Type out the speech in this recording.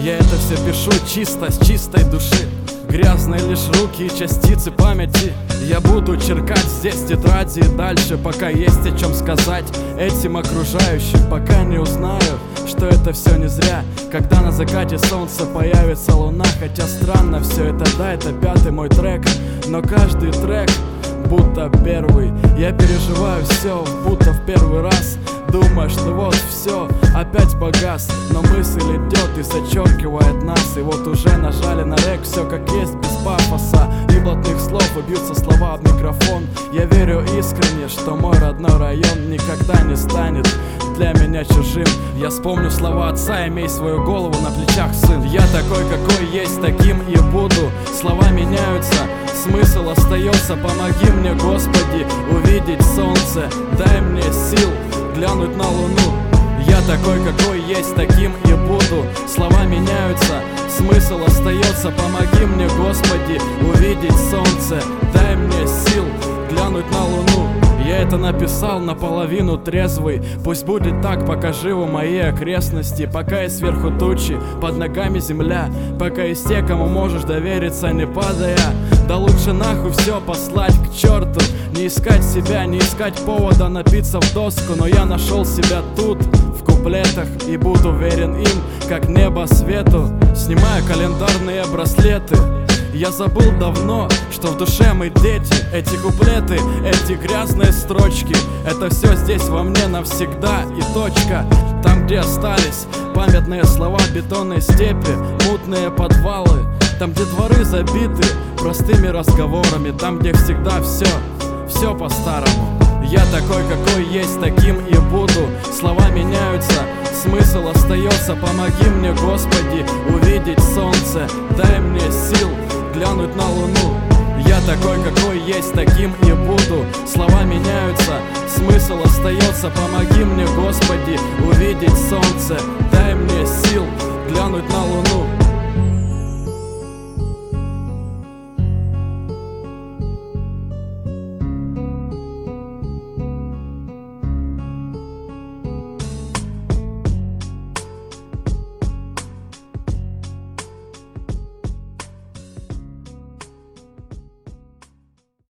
Я это все пишу чисто, с чистой души. Грязные лишь руки и частицы памяти. Я буду черкать здесь тетради и дальше, пока есть о чем сказать этим окружающим, пока не узнаю, что это все не зря. Когда на закате солнца появится луна. Хотя странно все это, да, это 5-й мой трек, но каждый трек будто первый. Я переживаю все, будто в первый раз. Думаю, что вот все, опять погас. Но мысль идет и зачеркивает нас. И вот уже нажали на рек, все как есть, без пафоса и блатных слов, и бьются слова в микрофон. Я верю искренне, что мой родной район никогда не станет для меня чужим. Я вспомню слова отца: имей свою голову на плечах, сын. Я такой, какой есть, таким и буду. Слова меняются, смысл остается. Помоги мне, Господи, увидеть солнце. Дай мне сил глянуть на луну. Я такой, какой есть, таким и буду. Слова меняются, смысл остается. Помоги мне, Господи, увидеть солнце. Дай мне сил глянуть на луну. Я это написал наполовину трезвый. Пусть будет так, пока живы мои окрестности. Пока есть сверху тучи, под ногами земля. Пока есть те, кому можешь довериться, не падая. Да лучше нахуй все послать к черту. Не искать себя, не искать повода напиться в доску. Но я нашел себя тут, в куплетах, и буду верен им, как небо свету. Снимаю календарные браслеты. Я забыл давно, что в душе мы дети. Эти куплеты, эти грязные строчки, это все здесь во мне навсегда и точка. Там, где остались памятные слова бетонной степи, мутные подвалы. Там, где дворы забиты простыми разговорами. Там, где всегда все по-старому. Я такой, какой есть, таким и буду. Слова меняются, смысл остается. Помоги мне, Господи, увидеть солнце. Дай мне сил глянуть на луну. Я такой, какой есть, таким и буду. Слова меняются, смысл остается. Помоги мне, Господи, увидеть солнце. Дай мне сил глянуть на луну.